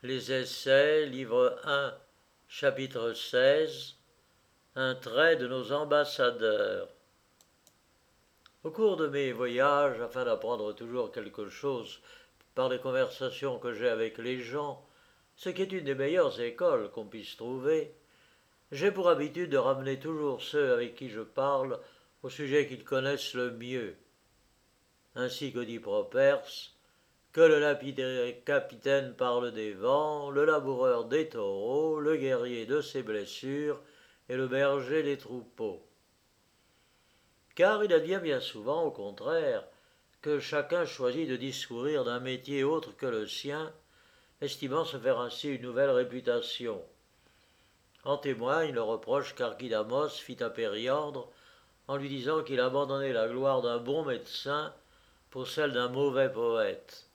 Les Essais, livre 1, chapitre 16, un trait de nos ambassadeurs. Au cours de mes voyages, afin d'apprendre toujours quelque chose par les conversations que j'ai avec les gens, ce qui est une des meilleures écoles qu'on puisse trouver, j'ai pour habitude de ramener toujours ceux avec qui je parle au sujet qu'ils connaissent le mieux. Ainsi que dit Properce, que le lapidé capitaine parle des vents, le laboureur des taureaux, le guerrier de ses blessures et le berger des troupeaux. Car il advient bien souvent, au contraire, que chacun choisit de discourir d'un métier autre que le sien, estimant se faire ainsi une nouvelle réputation. En témoigne le reproche qu'Archidamos fit à Périandre en lui disant qu'il abandonnait la gloire d'un bon médecin pour celle d'un mauvais poète.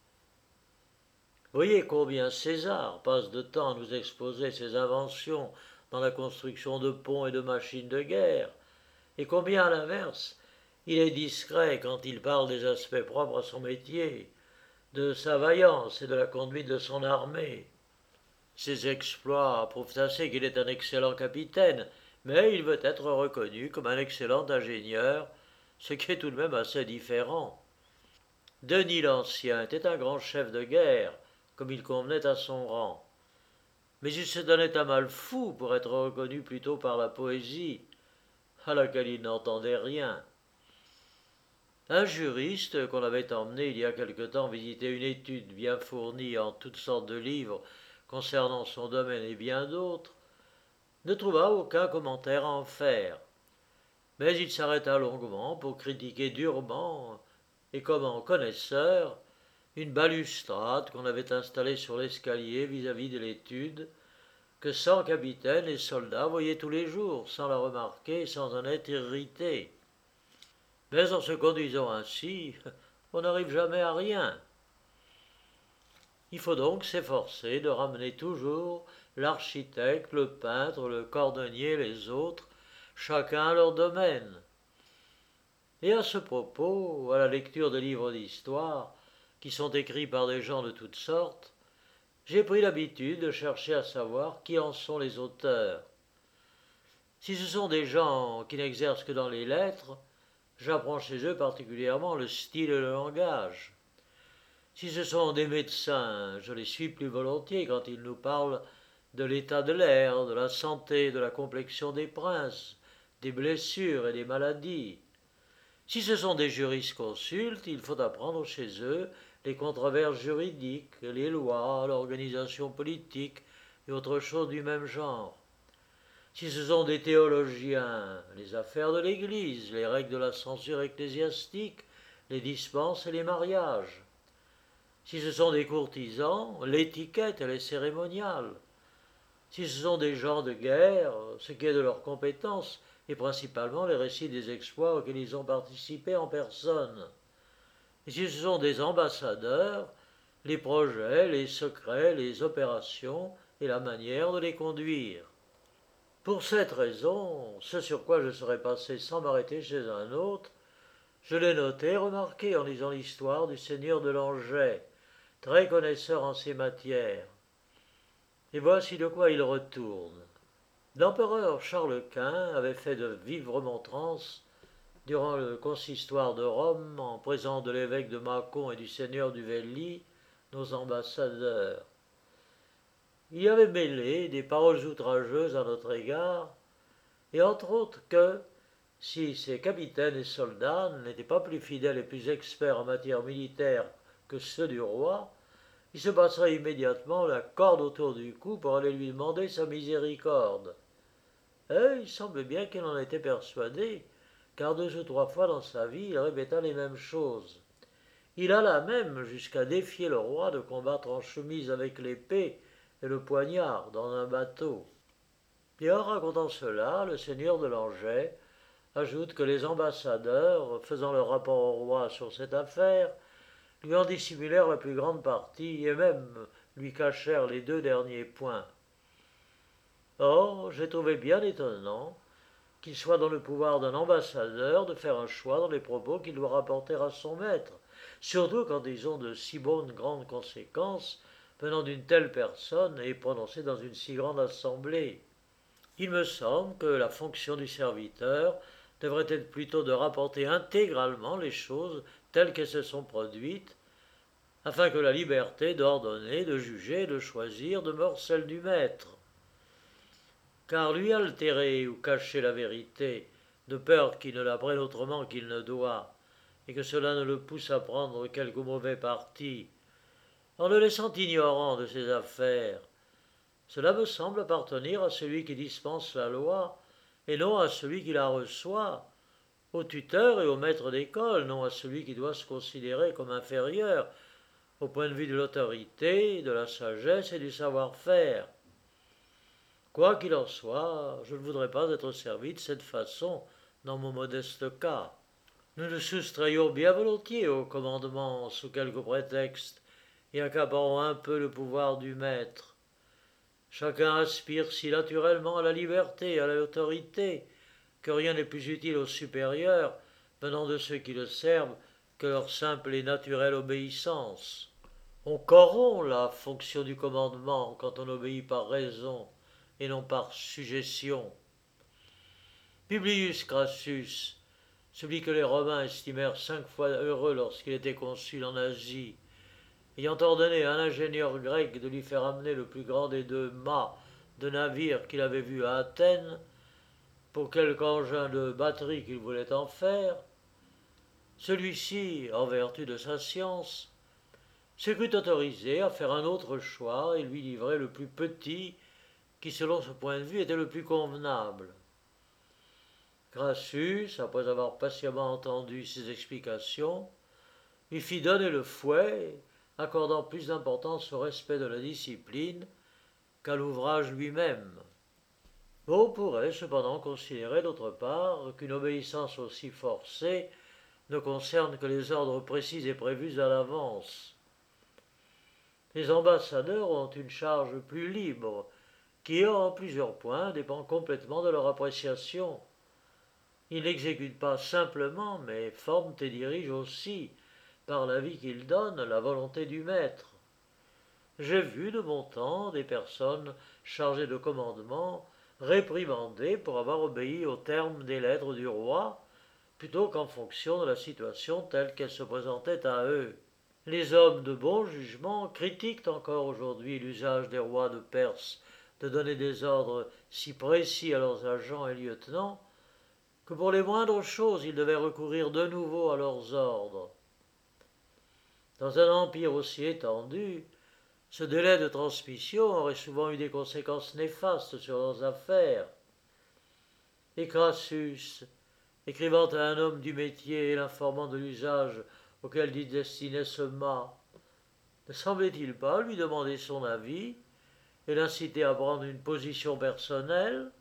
Voyez combien César passe de temps à nous exposer ses inventions dans la construction de ponts et de machines de guerre, et combien, à l'inverse, il est discret quand il parle des aspects propres à son métier, de sa vaillance et de la conduite de son armée. Ses exploits prouvent assez qu'il est un excellent capitaine, mais il veut être reconnu comme un excellent ingénieur, ce qui est tout de même assez différent. Denis l'Ancien était un grand chef de guerre, comme il convenait à son rang. Mais il se donnait un mal fou pour être reconnu plutôt par la poésie, à laquelle il n'entendait rien. Un juriste qu'on avait emmené il y a quelque temps visiter une étude bien fournie en toutes sortes de livres concernant son domaine et bien d'autres, ne trouva aucun commentaire à en faire. Mais il s'arrêta longuement pour critiquer durement, et comme en connaisseur, une balustrade qu'on avait installée sur l'escalier vis-à-vis de l'étude, que 100 capitaines et soldats voyaient tous les jours, sans la remarquer et sans en être irrités. Mais en se conduisant ainsi, on n'arrive jamais à rien. Il faut donc s'efforcer de ramener toujours l'architecte, le peintre, le cordonnier, les autres, chacun à leur domaine. Et à ce propos, à la lecture de livres d'histoire, qui sont écrits par des gens de toutes sortes, j'ai pris l'habitude de chercher à savoir qui en sont les auteurs. Si ce sont des gens qui n'exercent que dans les lettres, j'apprends chez eux particulièrement le style et le langage. Si ce sont des médecins, je les suis plus volontiers quand ils nous parlent de l'état de l'air, de la santé, de la complexion des princes, des blessures et des maladies. Si ce sont des jurisconsultes, il faut apprendre chez eux les controverses juridiques, les lois, l'organisation politique et autres choses du même genre. Si ce sont des théologiens, les affaires de l'Église, les règles de la censure ecclésiastique, les dispenses et les mariages. Si ce sont des courtisans, l'étiquette et les cérémoniales. Si ce sont des gens de guerre, ce qui est de leur compétence, et principalement les récits des exploits auxquels ils ont participé en personne. Et si ce sont des ambassadeurs, les projets, les secrets, les opérations et la manière de les conduire. Pour cette raison, ce sur quoi je serais passé sans m'arrêter chez un autre, je l'ai noté et remarqué en lisant l'histoire du seigneur de Langeais, très connaisseur en ces matières. Et voici de quoi il retourne. L'empereur Charles Quint avait fait de vives remontrances durant le consistoire de Rome en présence de l'évêque de Mâcon et du seigneur du Velli, nos ambassadeurs. Il y avait mêlé des paroles outrageuses à notre égard, et entre autres que, si ces capitaines et soldats n'étaient pas plus fidèles et plus experts en matière militaire que ceux du roi, il se passerait immédiatement la corde autour du cou pour aller lui demander sa miséricorde. Et il semble bien qu'il en était persuadé, car 2 ou 3 fois dans sa vie il répéta les mêmes choses. Il alla même jusqu'à défier le roi de combattre en chemise avec l'épée et le poignard dans un bateau. Et en racontant cela, le seigneur de Langeais ajoute que les ambassadeurs, faisant leur rapport au roi sur cette affaire, lui en dissimulèrent la plus grande partie et même lui cachèrent les 2 derniers points. Or, j'ai trouvé bien étonnant qu'il soit dans le pouvoir d'un ambassadeur de faire un choix dans les propos qu'il doit rapporter à son maître, surtout quand ils ont de si bonnes grandes conséquences venant d'une telle personne et prononcée dans une si grande assemblée. Il me semble que la fonction du serviteur devrait être plutôt de rapporter intégralement les choses telles qu'elles se sont produites, afin que la liberté d'ordonner, de juger, de choisir demeure celle du maître. Car lui altérer ou cacher la vérité, de peur qu'il ne la prenne autrement qu'il ne doit, et que cela ne le pousse à prendre quelque mauvais parti, en le laissant ignorant de ses affaires, cela me semble appartenir à celui qui dispense la loi, et non à celui qui la reçoit, au tuteur et au maître d'école, non à celui qui doit se considérer comme inférieur au point de vue de l'autorité, de la sagesse et du savoir-faire. Quoi qu'il en soit, je ne voudrais pas être servi de cette façon dans mon modeste cas. Nous nous soustrayons bien volontiers au commandement sous quelque prétexte et accaparons un peu le pouvoir du maître. Chacun aspire si naturellement à la liberté et à l'autorité que rien n'est plus utile aux supérieurs, venant de ceux qui le servent, que leur simple et naturelle obéissance. On corrompt la fonction du commandement quand on obéit par raison et non par suggestion. Publius Crassus, celui que les Romains estimèrent 5 fois heureux lorsqu'il était consul en Asie, ayant ordonné à un ingénieur grec de lui faire amener le plus grand des 2 mâts de navire qu'il avait vu à Athènes, pour quelque engin de batterie qu'il voulait en faire, celui-ci, en vertu de sa science, se crut autorisé à faire un autre choix et lui livrer le plus petit qui, selon ce point de vue, était le plus convenable. Crassus, après avoir patiemment entendu ses explications, lui fit donner le fouet, accordant plus d'importance au respect de la discipline qu'à l'ouvrage lui-même. On pourrait cependant considérer d'autre part qu'une obéissance aussi forcée ne concerne que les ordres précis et prévus à l'avance. Les ambassadeurs ont une charge plus libre, qui en plusieurs points dépend complètement de leur appréciation. Ils n'exécutent pas simplement, mais forment et dirigent aussi, par l'avis qu'ils donnent, la volonté du maître. J'ai vu de mon temps des personnes chargées de commandement réprimandées pour avoir obéi aux termes des lettres du roi, plutôt qu'en fonction de la situation telle qu'elle se présentait à eux. Les hommes de bon jugement critiquent encore aujourd'hui l'usage des rois de Perse de donner des ordres si précis à leurs agents et lieutenants que pour les moindres choses ils devaient recourir de nouveau à leurs ordres. Dans un empire aussi étendu, ce délai de transmission aurait souvent eu des conséquences néfastes sur leurs affaires. Et Crassus, écrivant à un homme du métier et l'informant de l'usage auquel il destinait ce mât, ne semblait-il pas lui demander son avis et l'inciter à prendre une position personnelle?